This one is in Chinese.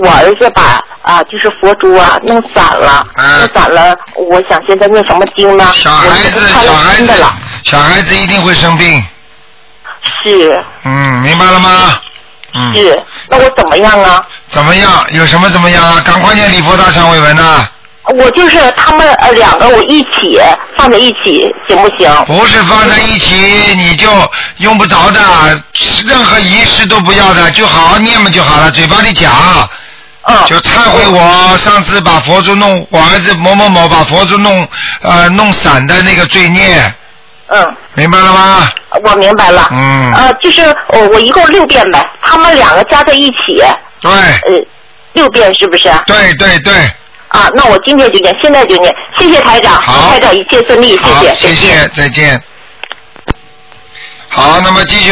我儿子把就是佛珠弄散了，弄散了，我想现在念什么经呢？ 小孩子一定会生病。 是。 明白了吗？ 是。那我怎么样啊？ 怎么样？有什么怎么样啊？赶快念礼佛大忏悔文啊！ 我就是他们两个我一起放在一起行不行？ 不是放在一起你就用不着的，任何仪式都不要的，就好好念嘛就好了，嘴巴里讲。就忏悔我上次把佛珠我儿子某某某把佛珠弄散的那个罪孽。明白了吗？ 我明白了。就是我一共6遍呗，他们两个加在一起。 对。 6遍是不是？ 对对对。 那我今天就念，现在就念。谢谢台长，台长一切顺利，谢谢。 谢谢，再见。好，那么继续。